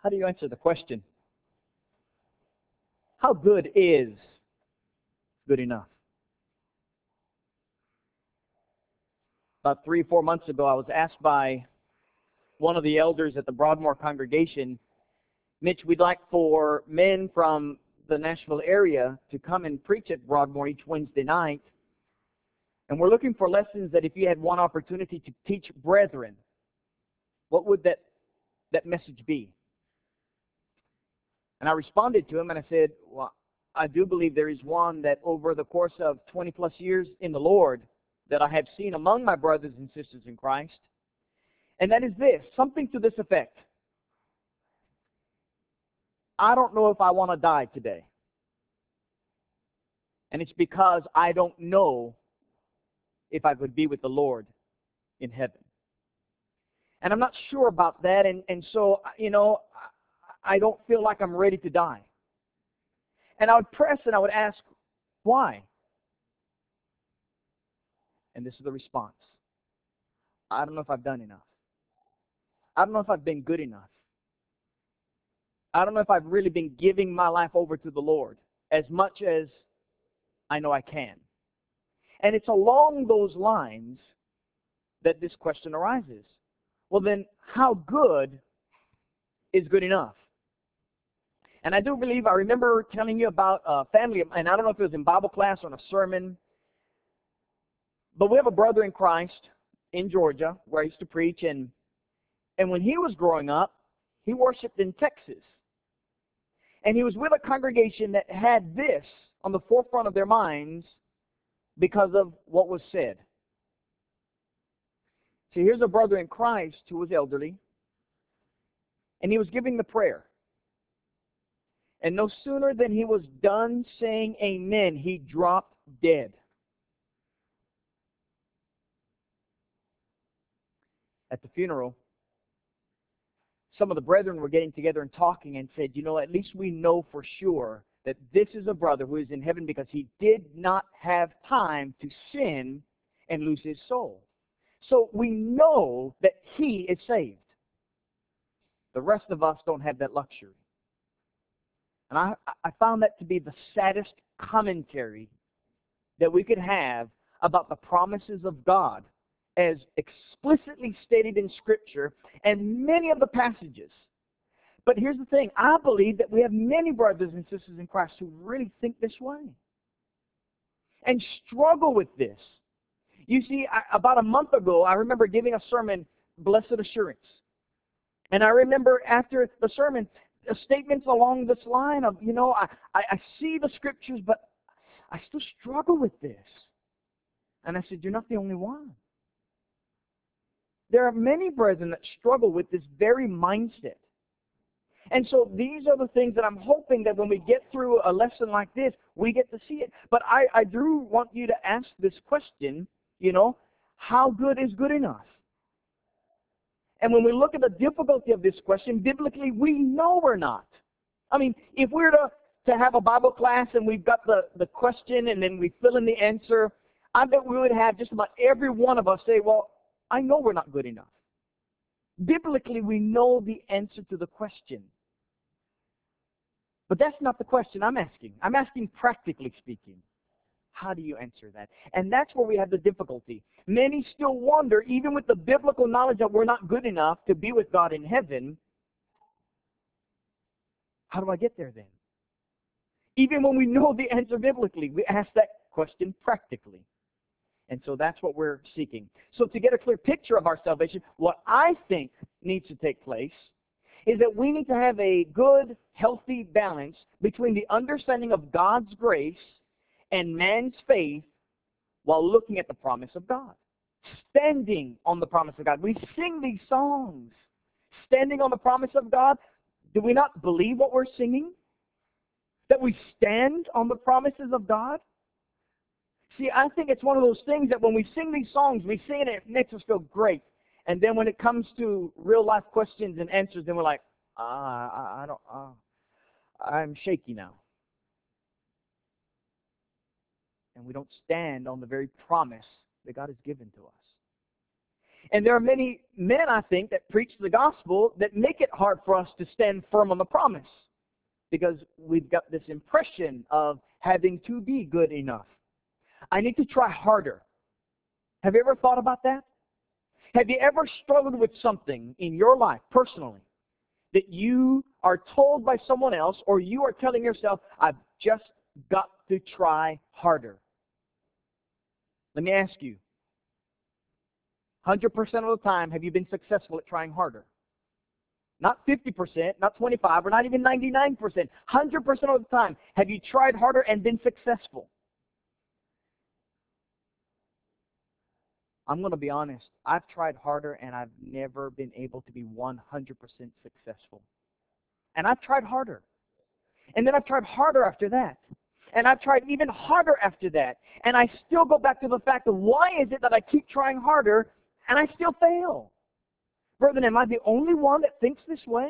How do you answer the question? How good is good enough? About 3 or 4 months ago, I was asked by one of the elders at the Broadmoor congregation, Mitch, we'd like for men from the Nashville area to come and preach at Broadmoor each Wednesday night. And we're looking for lessons that if you had one opportunity to teach brethren, what would that message be? And I responded to him and I said, well, I do believe there is one that over the course of 20 plus years in the Lord that I have seen among my brothers and sisters in Christ. And that is this, something to this effect. I don't know if I want to die today. And it's because I don't know if I could be with the Lord in heaven. And I'm not sure about that. And so, I don't feel like I'm ready to die. And I would press and I would ask, why? And this is the response. I don't know if I've done enough. I don't know if I've been good enough. I don't know if I've really been giving my life over to the Lord as much as I know I can. And it's along those lines that this question arises. Well, then, how good is good enough? And I do believe, I remember telling you about a family, and I don't know if it was in Bible class or in a sermon, but we have a brother in Christ in Georgia where I used to preach, and when he was growing up, he worshiped in Texas. And he was with a congregation that had this on the forefront of their minds because of what was said. So here's a brother in Christ who was elderly, and he was giving the prayer. And no sooner than he was done saying amen, he dropped dead. At the funeral, some of the brethren were getting together and talking and said, at least we know for sure that this is a brother who is in heaven because he did not have time to sin and lose his soul. So we know that he is saved. The rest of us don't have that luxury. And I found that to be the saddest commentary that we could have about the promises of God as explicitly stated in Scripture and many of the passages. But here's the thing. I believe that we have many brothers and sisters in Christ who really think this way and struggle with this. You see, about a month ago, I remember giving a sermon, Blessed Assurance. And I remember after the sermon, statements along this line of, I see the Scriptures, but I still struggle with this. And I said, you're not the only one. There are many brethren that struggle with this very mindset. And so these are the things that I'm hoping that when we get through a lesson like this, we get to see it. But I do want you to ask this question, how good is good enough? And when we look at the difficulty of this question, biblically, we know we're not. I mean, if we're to have a Bible class and we've got the question and then we fill in the answer, I bet we would have just about every one of us say, well, I know we're not good enough. Biblically, we know the answer to the question. But that's not the question I'm asking. I'm asking practically speaking. How do you answer that? And that's where we have the difficulty. Many still wonder, even with the biblical knowledge that we're not good enough to be with God in heaven, how do I get there then? Even when we know the answer biblically, we ask that question practically. And so that's what we're seeking. So to get a clear picture of our salvation, what I think needs to take place is that we need to have a good, healthy balance between the understanding of God's grace and man's faith while looking at the promise of God. Standing on the promise of God. We sing these songs. Standing on the promise of God. Do we not believe what we're singing? That we stand on the promises of God? See, I think it's one of those things that when we sing these songs, we sing it and it makes us feel great. And then when it comes to real life questions and answers, then we're like, I'm shaky now. And we don't stand on the very promise that God has given to us. And there are many men, I think, that preach the gospel that make it hard for us to stand firm on the promise because we've got this impression of having to be good enough. I need to try harder. Have you ever thought about that? Have you ever struggled with something in your life, personally, that you are told by someone else or you are telling yourself, I've just got to try harder? Let me ask you, 100% of the time, have you been successful at trying harder? Not 50%, not 25%, or not even 99%. 100% of the time, have you tried harder and been successful? I'm going to be honest. I've tried harder and I've never been able to be 100% successful. And I've tried harder. And then I've tried harder after that. And I've tried even harder after that. And I still go back to the fact of why is it that I keep trying harder and I still fail? Brethren, am I the only one that thinks this way?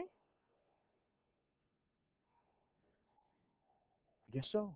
I guess so.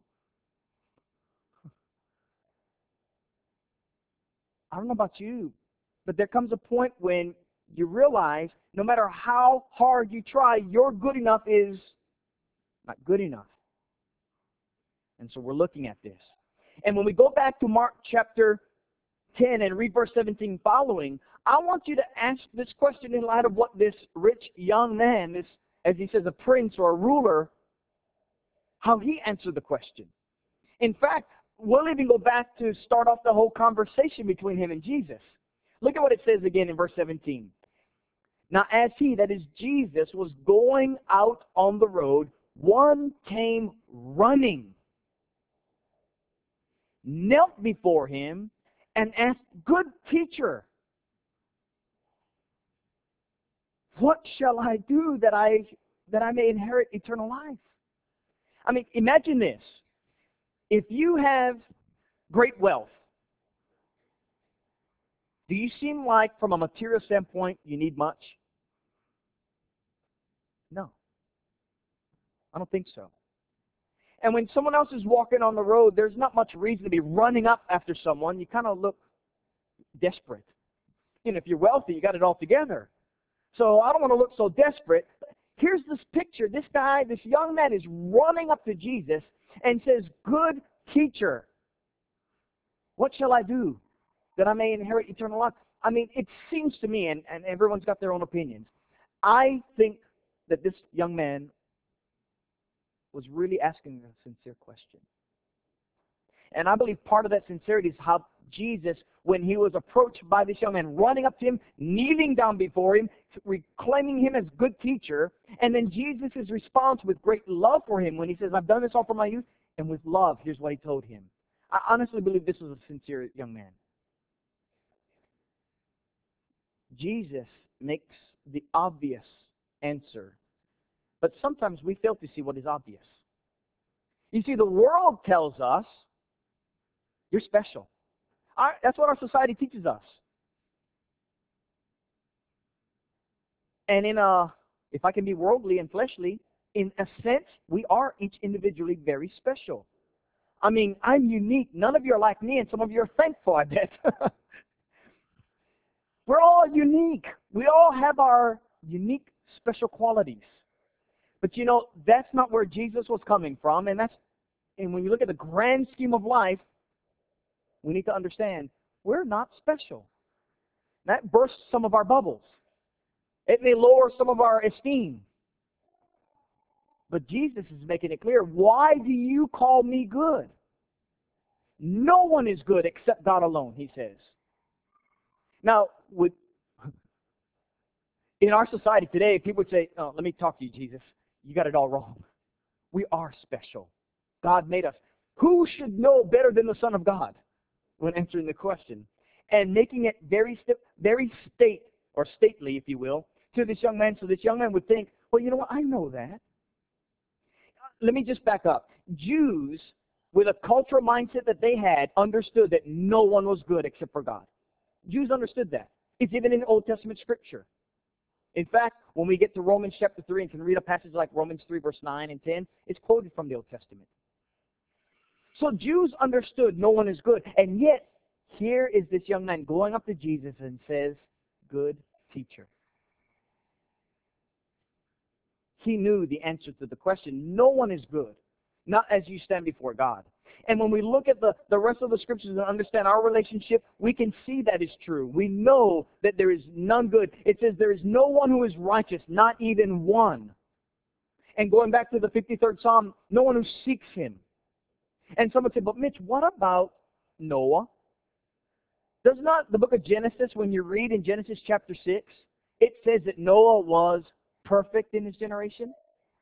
I don't know about you, but there comes a point when you realize no matter how hard you try, your good enough is not good enough. And so we're looking at this. And when we go back to Mark chapter 10 and read verse 17 following, I want you to ask this question in light of what this rich young man, this, as he says, a prince or a ruler, how he answered the question. In fact, we'll even go back to start off the whole conversation between him and Jesus. Look at what it says again in verse 17. Now as he, that is Jesus, was going out on the road, one came running, knelt before him, and asked, Good teacher, what shall I do that I may inherit eternal life? I mean, imagine this. If you have great wealth, do you seem like, from a material standpoint, you need much? No. I don't think so. And when someone else is walking on the road, there's not much reason to be running up after someone. You kind of look desperate. You know, if you're wealthy, you got it all together. So I don't want to look so desperate. Here's this picture. This guy, this young man is running up to Jesus and says, Good teacher, what shall I do that I may inherit eternal life? I mean, it seems to me, and everyone's got their own opinions, I think that this young man was really asking a sincere question. And I believe part of that sincerity is how Jesus, when he was approached by this young man, running up to him, kneeling down before him, reclaiming him as good teacher, and then Jesus' response with great love for him when he says, I've done this all for my youth, and with love, here's what he told him. I honestly believe this was a sincere young man. Jesus makes the obvious answer, but sometimes we fail to see what is obvious. You see, the world tells us, you're special. That's what our society teaches us. And if I can be worldly and fleshly, in a sense, we are each individually very special. I mean, I'm unique. None of you are like me, and some of you are thankful, I bet. We're all unique. We all have our unique, special qualities. But you know, that's not where Jesus was coming from, and when you look at the grand scheme of life, we need to understand we're not special. That bursts some of our bubbles. It may lower some of our esteem. But Jesus is making it clear, why do you call me good? No one is good except God alone, he says. Now, in our society today, people would say, oh, let me talk to you, Jesus. You got it all wrong. We are special. God made us. Who should know better than the Son of God when answering the question? And making it very stately, if you will, to this young man. So this young man would think, well, you know what? I know that. Let me just back up. Jews, with a cultural mindset that they had, understood that no one was good except for God. Jews understood that. It's even in Old Testament Scripture. In fact, when we get to Romans chapter 3 and can read a passage like Romans 3, verse 9 and 10, it's quoted from the Old Testament. So Jews understood no one is good. And yet, here is this young man going up to Jesus and says, good teacher. He knew the answer to the question. No one is good, not as you stand before God. And when we look at the rest of the scriptures and understand our relationship, we can see that is true. We know that there is none good. It says there is no one who is righteous, not even one. And going back to the 53rd Psalm, no one who seeks him. And someone said, but Mitch, what about Noah? Does not the book of Genesis, when you read in Genesis chapter 6, it says that Noah was perfect in his generation?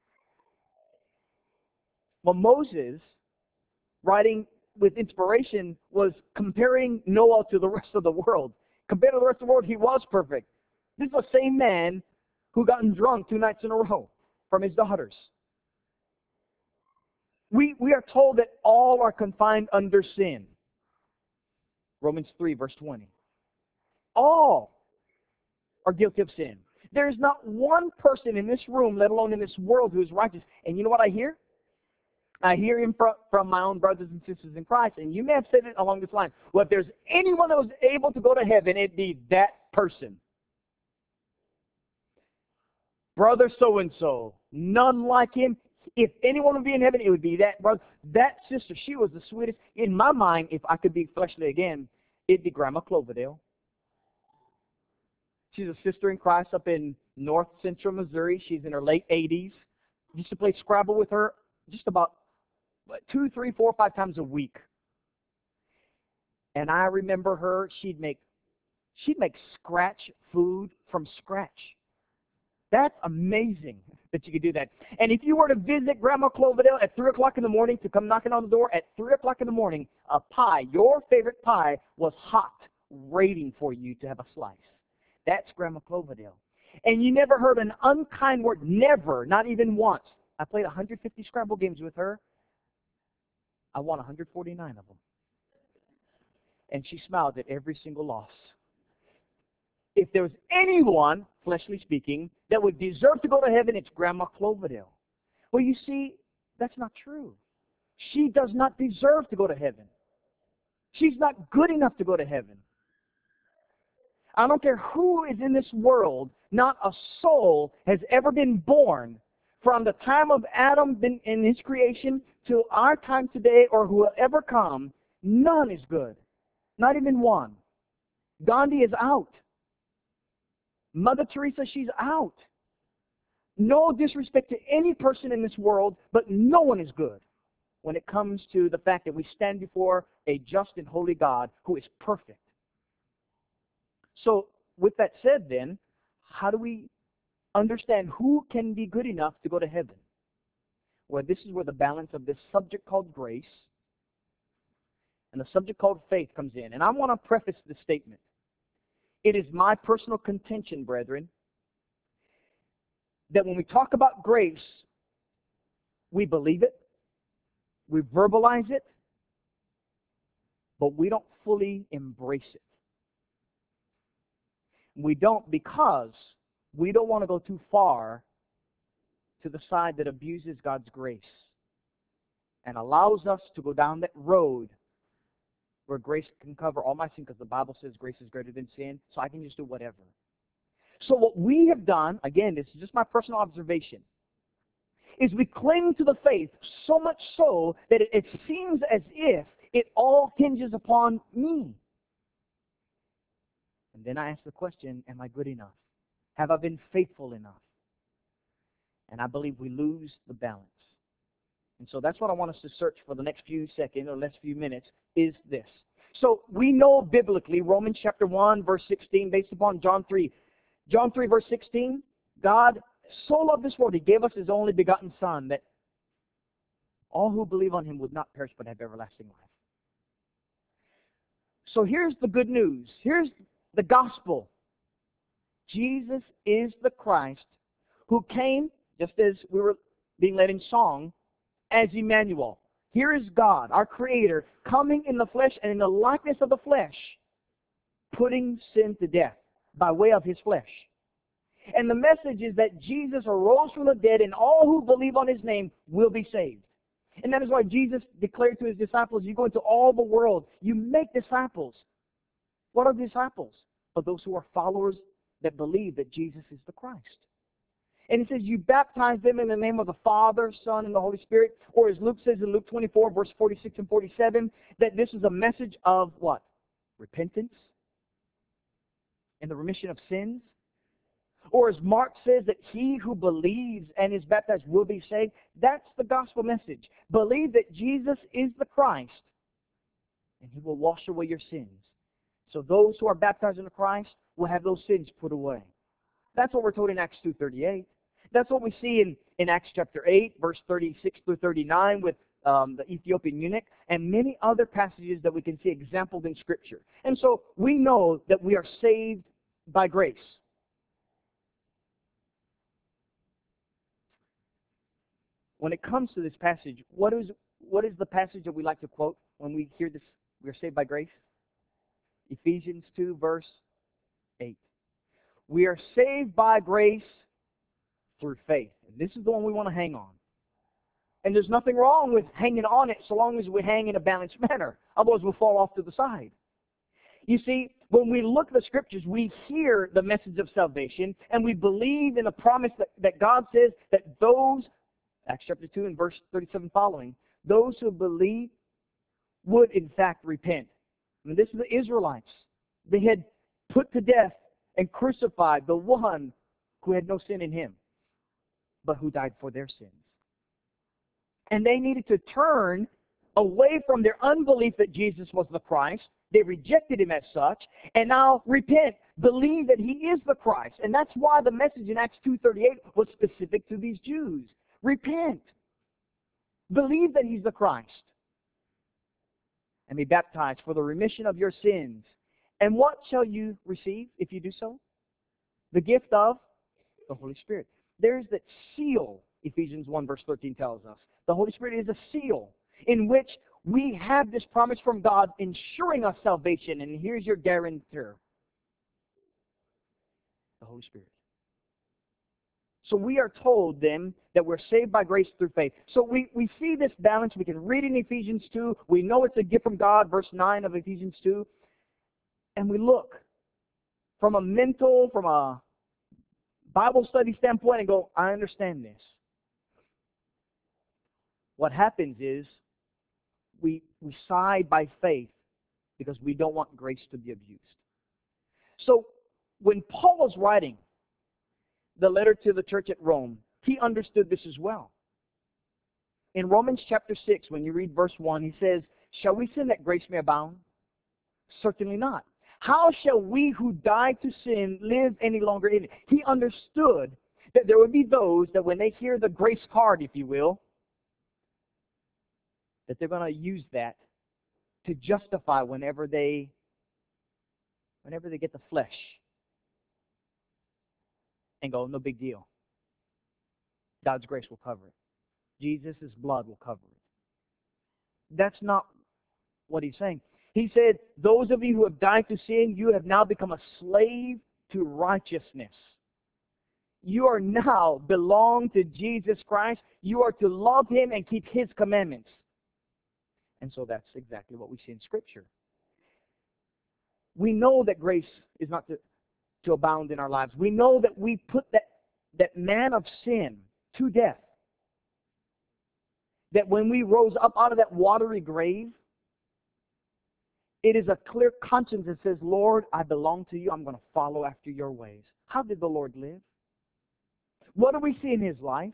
Well, Moses, writing with inspiration, was comparing Noah to the rest of the world. Compared to the rest of the world, he was perfect. This is the same man who gotten drunk 2 nights in a row from his daughters. We are told that all are confined under sin. Romans 3, verse 20. All are guilty of sin. There is not one person in this room, let alone in this world, who is righteous. And you know what I hear? I hear him from my own brothers and sisters in Christ. And you may have said it along this line. Well, if there's anyone that was able to go to heaven, it'd be that person. Brother so-and-so, none like him. If anyone would be in heaven, it would be that brother. That sister, she was the sweetest. In my mind, if I could be fleshly again, it'd be Grandma Cloverdale. She's a sister in Christ up in north central Missouri. She's in her late 80s. Used to play Scrabble with her just about 2, 3, 4, 5 times a week. And I remember her, she'd make scratch food from scratch. That's amazing that you could do that. And if you were to visit Grandma Cloverdale at 3 o'clock in the morning, to come knocking on the door at 3 o'clock in the morning, a pie, your favorite pie, was hot, waiting for you to have a slice. That's Grandma Cloverdale. And you never heard an unkind word, never, not even once. I played 150 Scrabble games with her. I won 149 of them. And she smiled at every single loss. If there was anyone, fleshly speaking, that would deserve to go to heaven, it's Grandma Cloverdale. Well, you see, that's not true. She does not deserve to go to heaven. She's not good enough to go to heaven. I don't care who is in this world, not a soul has ever been born from the time of Adam in his creation to our time today, or who will ever come. None is good. Not even one. Gandhi is out. Mother Teresa, she's out. No disrespect to any person in this world, but no one is good when it comes to the fact that we stand before a just and holy God who is perfect. So, with that said then, how do we understand who can be good enough to go to heaven? Well, this is where the balance of this subject called grace and the subject called faith comes in. And I want to preface this statement. It is my personal contention, brethren, that when we talk about grace, we believe it, we verbalize it, but we don't fully embrace it. We don't because we don't want to go too far to the side that abuses God's grace and allows us to go down that road where grace can cover all my sin, because the Bible says grace is greater than sin, so I can just do whatever. So what we have done, again, this is just my personal observation, is we cling to the faith so much so that it seems as if it all hinges upon me. And then I ask the question, am I good enough? Have I been faithful enough? And I believe we lose the balance. And so that's what I want us to search for the next few seconds or next few minutes, is this. So we know biblically, Romans chapter 1, verse 16, based upon John 3. John 3, verse 16, God so loved this world, He gave us His only begotten Son, that all who believe on Him would not perish but have everlasting life. So here's the good news. Here's the gospel. Jesus is the Christ who came, just as we were being led in song, as Emmanuel. Here is God, our Creator, coming in the flesh and in the likeness of the flesh, putting sin to death by way of His flesh. And the message is that Jesus arose from the dead, and all who believe on His name will be saved. And that is why Jesus declared to His disciples, you go into all the world, you make disciples. What are disciples? But those who are followers that believe that Jesus is the Christ. And it says, you baptize them in the name of the Father, Son, and the Holy Spirit. Or as Luke says in Luke 24, verse 46 and 47, that this is a message of what? Repentance and the remission of sins. Or as Mark says, that he who believes and is baptized will be saved. That's the gospel message. Believe that Jesus is the Christ, and he will wash away your sins. So those who are baptized into Christ will have those sins put away. That's what we're told in Acts 2:38. That's what we see in Acts chapter 8, verse 36 through 39 with the Ethiopian eunuch, and many other passages that we can see exampled in Scripture. And so we know that we are saved by grace. When it comes to this passage, what is the passage that we like to quote when we hear this, we are saved by grace? Ephesians 2, verse 8. We are saved by grace through faith. And this is the one we want to hang on. And there's nothing wrong with hanging on it so long as we hang in a balanced manner. Otherwise we'll fall off to the side. You see, when we look at the Scriptures, we hear the message of salvation, and we believe in the promise that God says that those, Acts chapter 2 and verse 37 following, those who believe would in fact repent. I mean, this is the Israelites. They had put to death and crucified the one who had no sin in him, but who died for their sins. And they needed to turn away from their unbelief that Jesus was the Christ. They rejected him as such, and now repent, believe that he is the Christ. And that's why the message in Acts 2:38 was specific to these Jews. Repent. Believe that he's the Christ. And be baptized for the remission of your sins. And what shall you receive if you do so? The gift of the Holy Spirit. There's that seal, Ephesians 1 verse 13 tells us. The Holy Spirit is a seal in which we have this promise from God ensuring us salvation. And here's your guarantor. The Holy Spirit. So we are told then that we're saved by grace through faith. So we see this balance. We can read in Ephesians 2. We know it's a gift from God, verse 9 of Ephesians 2. And we look from a Bible study standpoint and go, I understand this. What happens is we side by faith because we don't want grace to be abused. So when Paul was writing the letter to the church at Rome, he understood this as well. In Romans chapter 6, when you read verse 1, he says, shall we sin that grace may abound? Certainly not. How shall we who died to sin live any longer in it? He understood that there would be those that when they hear the grace card, if you will, that they're going to use that to justify whenever they get the flesh and go, no big deal. God's grace will cover it. Jesus' blood will cover it. That's not what he's saying. He said, those of you who have died to sin, you have now become a slave to righteousness. You are now belong to Jesus Christ. You are to love him and keep his commandments. And so that's exactly what we see in Scripture. We know that grace is not to abound in our lives. We know that we put that man of sin to death. That when we rose up out of that watery grave, it is a clear conscience that says, Lord, I belong to you. I'm going to follow after your ways. How did the Lord live? What do we see in his life?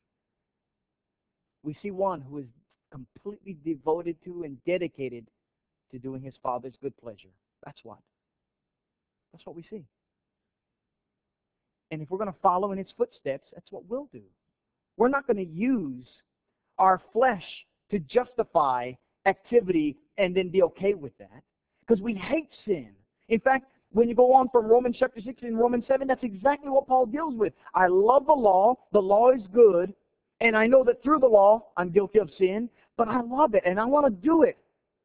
We see one who is completely devoted to and dedicated to doing his Father's good pleasure. That's what. That's what we see. And if we're going to follow in his footsteps, that's what we'll do. We're not going to use our flesh to justify activity and then be okay with that. Because we hate sin. In fact, when you go on from Romans chapter 6 and Romans 7, that's exactly what Paul deals with. I love the law is good, and I know that through the law I'm guilty of sin, but I love it and I want to do it.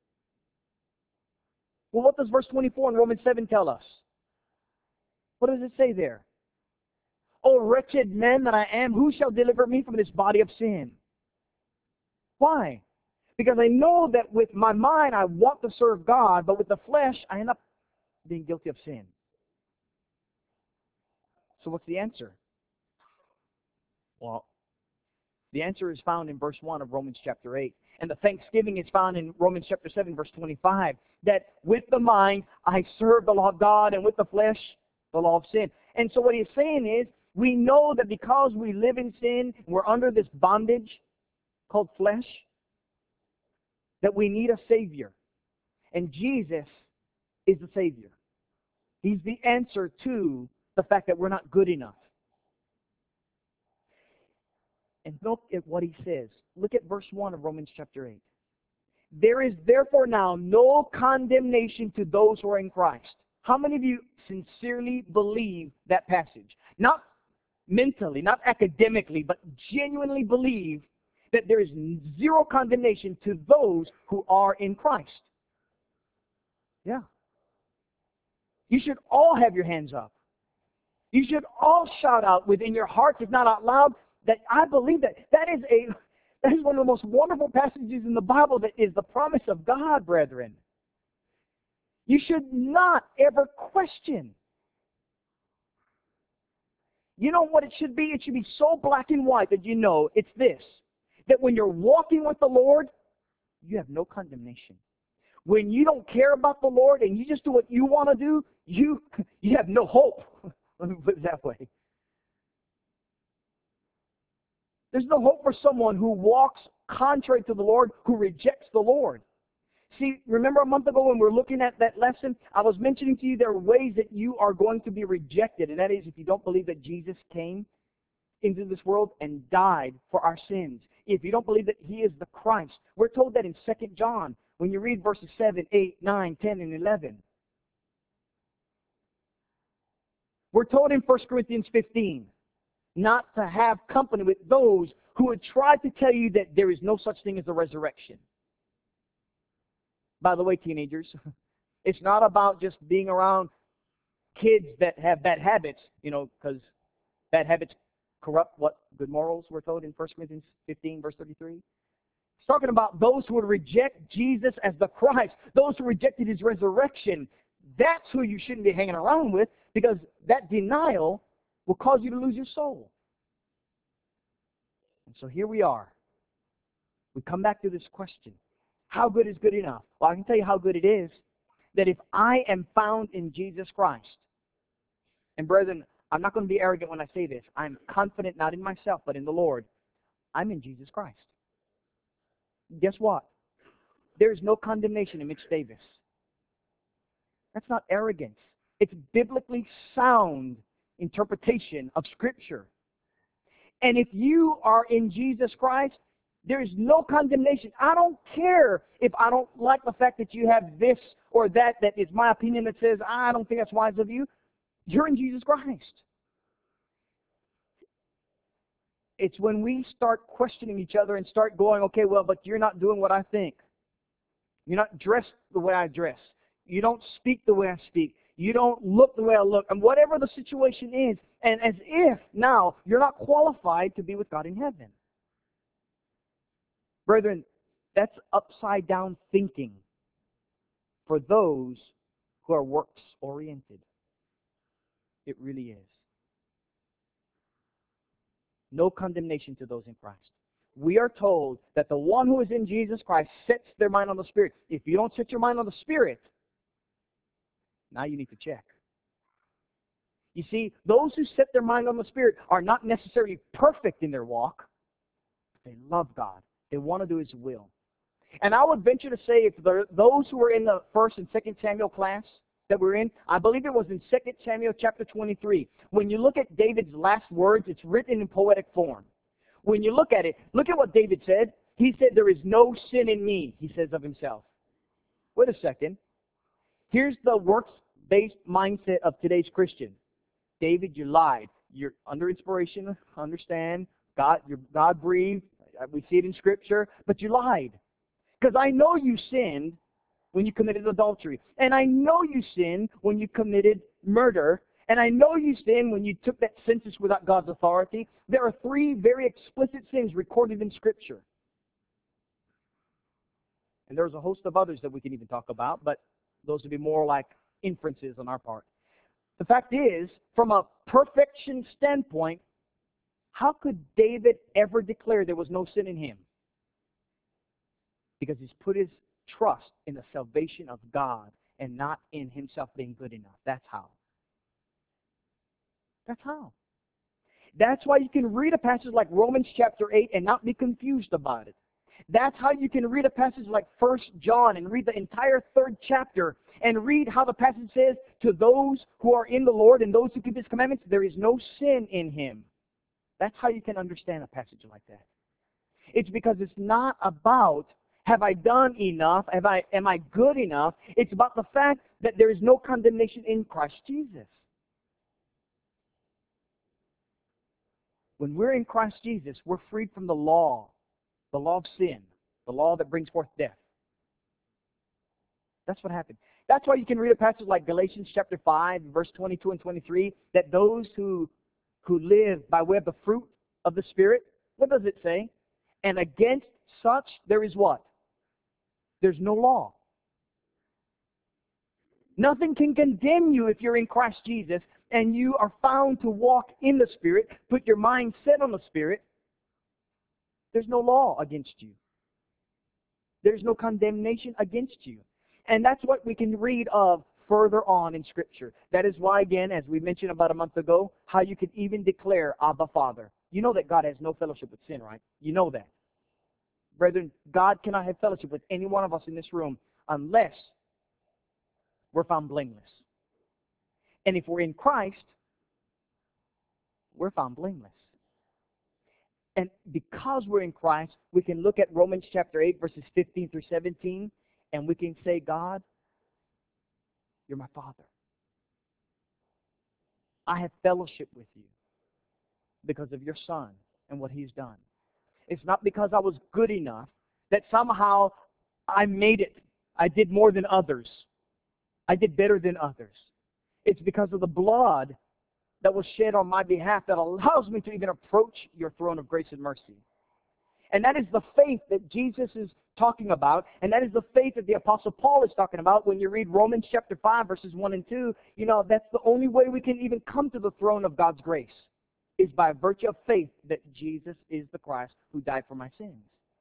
Well, what does verse 24 in Romans 7 tell us? What does it say there? O wretched man that I am, who shall deliver me from this body of sin? Why? Because I know that with my mind I want to serve God, but with the flesh I end up being guilty of sin. So what's the answer? Well, the answer is found in verse 1 of Romans chapter 8. And the thanksgiving is found in Romans chapter 7, verse 25. That with the mind I serve the law of God, and with the flesh the law of sin. And so what he's saying is, we know that because we live in sin, we're under this bondage called flesh, that we need a Savior. And Jesus is the Savior. He's the answer to the fact that we're not good enough. And look at what he says. Look at verse 1 of Romans chapter 8. There is therefore now no condemnation to those who are in Christ. How many of you sincerely believe that passage? Not mentally, not academically, but genuinely believe that there is zero condemnation to those who are in Christ. Yeah. You should all have your hands up. You should all shout out within your hearts, if not out loud, that I believe that. That is one of the most wonderful passages in the Bible that is the promise of God, brethren. You should not ever question. You know what it should be? It should be so black and white that you know it's this. That when you're walking with the Lord, you have no condemnation. When you don't care about the Lord and you just do what you want to do, you have no hope. Let me put it that way. There's no hope for someone who walks contrary to the Lord, who rejects the Lord. See, remember a month ago when we were looking at that lesson, I was mentioning to you there are ways that you are going to be rejected, and that is if you don't believe that Jesus came into this world and died for our sins. If you don't believe that He is the Christ. We're told that in 2 John, when you read verses 7, 8, 9, 10, and 11. We're told in 1 Corinthians 15 not to have company with those who would try to tell you that there is no such thing as a resurrection. By the way, teenagers, it's not about just being around kids that have bad habits, because bad habits corrupt what good morals, we're told in 1 Corinthians 15, verse 33. It's talking about those who would reject Jesus as the Christ, those who rejected His resurrection. That's who you shouldn't be hanging around with, because that denial will cause you to lose your soul. And so here we are. We come back to this question. How good is good enough? Well, I can tell you how good it is, that if I am found in Jesus Christ, and brethren, I'm not going to be arrogant when I say this. I'm confident not in myself, but in the Lord. I'm in Jesus Christ. Guess what? There is no condemnation in Mitch Davis. That's not arrogance. It's biblically sound interpretation of Scripture. And if you are in Jesus Christ, there is no condemnation. I don't care if I don't like the fact that you have this or that is my opinion that says, I don't think that's wise of you. You're in Jesus Christ. It's when we start questioning each other and start going, okay, well, but you're not doing what I think. You're not dressed the way I dress. You don't speak the way I speak. You don't look the way I look. And whatever the situation is, and as if now you're not qualified to be with God in heaven. Brethren, that's upside down thinking for those who are works oriented. It really is. No condemnation to those in Christ. We are told that the one who is in Jesus Christ sets their mind on the Spirit. If you don't set your mind on the Spirit, now you need to check. You see, those who set their mind on the Spirit are not necessarily perfect in their walk. But they love God. They want to do His will. And I would venture to say, if those who were in the 1st and 2nd Samuel class that we're in, I believe it was in 2 Samuel chapter 23. When you look at David's last words, it's written in poetic form. When you look at it, look at what David said. He said, there is no sin in me, he says of himself. Wait a second. Here's the works-based mindset of today's Christian. David, you lied. You're under inspiration, understand. God breathed. We see it in Scripture. But you lied. Because I know you sinned when you committed adultery. And I know you sinned when you committed murder. And I know you sinned when you took that census without God's authority. There are 3 very explicit sins recorded in Scripture. And there's a host of others that we can even talk about, but those would be more like inferences on our part. The fact is, from a perfection standpoint, how could David ever declare there was no sin in him? Because he's put his trust in the salvation of God and not in himself being good enough. That's how. That's how. That's why you can read a passage like Romans chapter 8 and not be confused about it. That's how you can read a passage like 1 John and read the entire 3rd chapter and read how the passage says, to those who are in the Lord and those who keep His commandments, there is no sin in Him. That's how you can understand a passage like that. It's because it's not about, have I done enough? Am I good enough? It's about the fact that there is no condemnation in Christ Jesus. When we're in Christ Jesus, we're freed from the law of sin, the law that brings forth death. That's what happened. That's why you can read a passage like Galatians chapter 5, verse 22 and 23, that those who live by way of the fruit of the Spirit, what does it say? And against such there is what? There's no law. Nothing can condemn you if you're in Christ Jesus and you are found to walk in the Spirit, put your mind set on the Spirit. There's no law against you. There's no condemnation against you. And that's what we can read of further on in Scripture. That is why, again, as we mentioned about a month ago, how you could even declare Abba Father. You know that God has no fellowship with sin, right? You know that. Brethren, God cannot have fellowship with any one of us in this room unless we're found blameless. And if we're in Christ, we're found blameless. And because we're in Christ, we can look at Romans chapter 8, verses 15 through 17, and we can say, God, you're my Father. I have fellowship with you because of your Son and what He's done. It's not because I was good enough that somehow I made it. I did more than others. I did better than others. It's because of the blood that was shed on my behalf that allows me to even approach your throne of grace and mercy. And that is the faith that Jesus is talking about, and that is the faith that the Apostle Paul is talking about. When you read Romans chapter 5, verses 1 and 2, you know, that's the only way we can even come to the throne of God's grace, is by virtue of faith that Jesus is the Christ who died for my sins.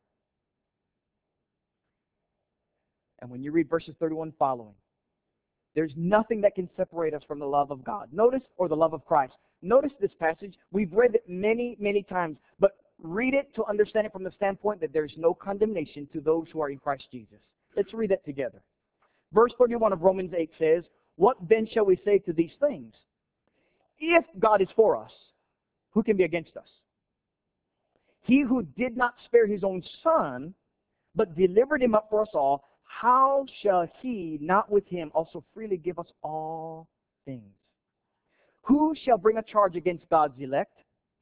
And when you read verses 31 following, there's nothing that can separate us from the love of God. Notice, or the love of Christ. Notice this passage. We've read it many, many times, but read it to understand it from the standpoint that there's no condemnation to those who are in Christ Jesus. Let's read it together. Verse 31 of Romans 8 says, what then shall we say to these things? If God is for us, who can be against us? He who did not spare His own Son, but delivered Him up for us all, how shall He not with Him also freely give us all things? Who shall bring a charge against God's elect?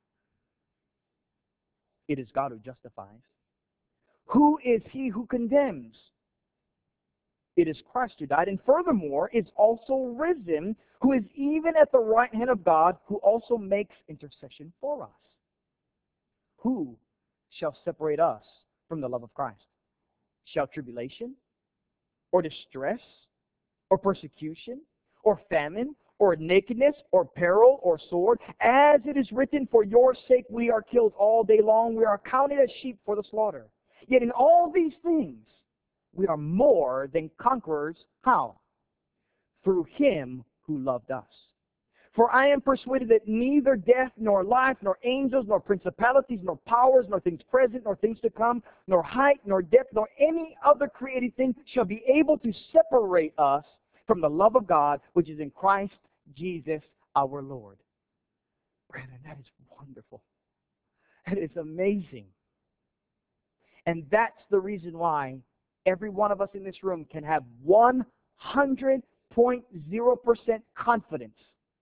It is God who justifies. Who is he who condemns? It is Christ who died, and furthermore is also risen, who is even at the right hand of God, who also makes intercession for us. Who shall separate us from the love of Christ? Shall tribulation, or distress, or persecution, or famine, or nakedness, or peril, or sword? As it is written, for your sake we are killed all day long. We are counted as sheep for the slaughter. Yet in all these things we are more than conquerors. How? Through Him who loved us. For I am persuaded that neither death, nor life, nor angels, nor principalities, nor powers, nor things present, nor things to come, nor height, nor depth, nor any other created thing shall be able to separate us from the love of God, which is in Christ Jesus our Lord. Brethren, that is wonderful. That is amazing. And that's the reason why every one of us in this room can have 100.0% confidence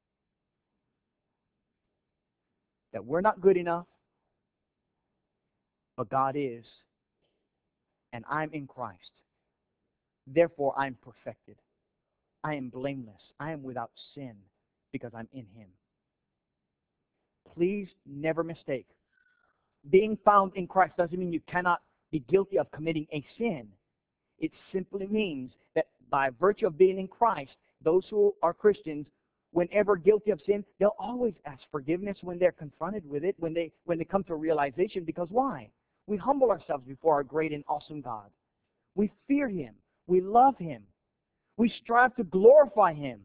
that we're not good enough, but God is, and I'm in Christ. Therefore, I'm perfected. I am blameless. I am without sin because I'm in Him. Please never mistake. Being found in Christ doesn't mean you cannot be guilty of committing a sin. It simply means that by virtue of being in Christ, those who are Christians whenever guilty of sin, they'll always ask forgiveness when they're confronted with it, when they come to a realization. Because why? We humble ourselves before our great and awesome God. We fear Him. We love Him. We strive to glorify Him.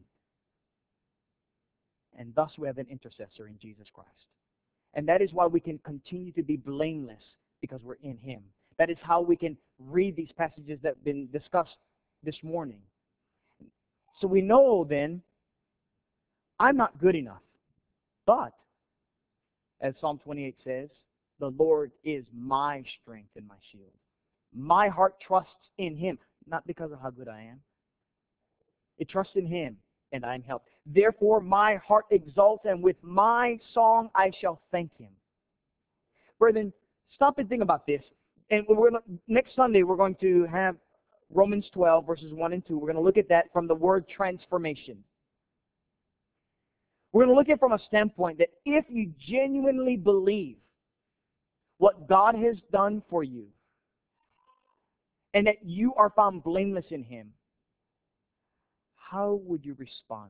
And thus we have an intercessor in Jesus Christ. And that is why we can continue to be blameless, because we're in Him. That is how we can read these passages that have been discussed this morning. So we know then, I'm not good enough. But, as Psalm 28 says, the Lord is my strength and my shield. My heart trusts in Him, not because of how good I am. It trusts in Him, and I am helped. Therefore, my heart exalts, and with my song I shall thank Him. Brethren, stop and think about this. And next Sunday, we're going to have Romans 12, verses 1 and 2. We're going to look at that from the word transformation. We're going to look at it from a standpoint that if you genuinely believe what God has done for you, and that you are found blameless in Him, how would you respond?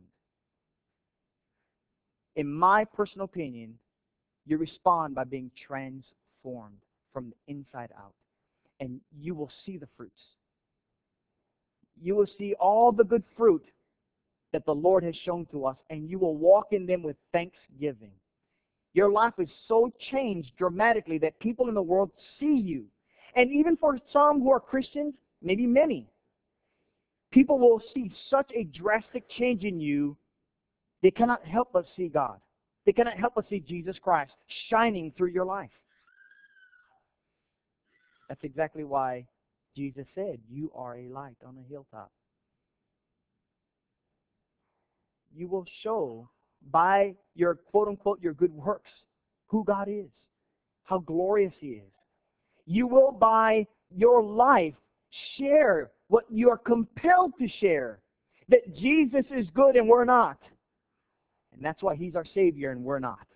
In my personal opinion, you respond by being transformed from the inside out. And you will see the fruits. You will see all the good fruit that the Lord has shown to us, and you will walk in them with thanksgiving. Your life is so changed dramatically that people in the world see you. And even for some who are Christians, maybe many, people will see such a drastic change in you, they cannot help but see God. They cannot help but see Jesus Christ shining through your life. That's exactly why Jesus said, you are a light on a hilltop. You will show by your quote-unquote, your good works, who God is, how glorious He is. You will, by your life, share what you are compelled to share, that Jesus is good and we're not. And that's why He's our Savior and we're not.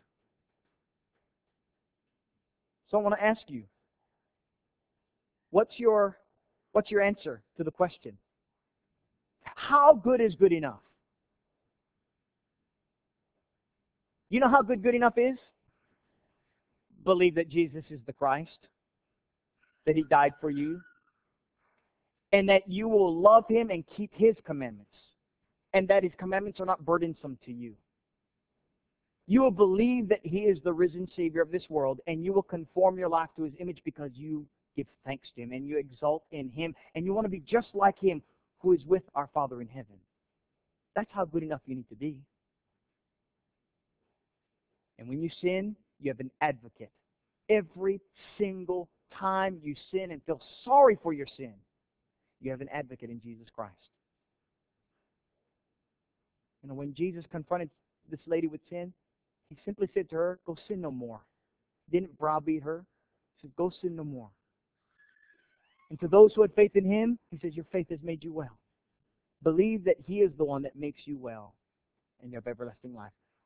So I want to ask you, what's your answer to the question? How good is good enough? You know how good enough is? Believe that Jesus is the Christ, that He died for you, and that you will love Him and keep His commandments, and that His commandments are not burdensome to you. You will believe that He is the risen Savior of this world, and you will conform your life to His image because you give thanks to Him, and you exalt in Him, and you want to be just like Him who is with our Father in heaven. That's how good enough you need to be. And when you sin, you have an advocate. Every single time you sin and feel sorry for your sin, you have an advocate in Jesus Christ. You know, when Jesus confronted this lady with sin, He simply said to her, go sin no more. He didn't browbeat her. He said, go sin no more. And to those who had faith in Him, He says, your faith has made you well. Believe that He is the one that makes you well, and you have everlasting life.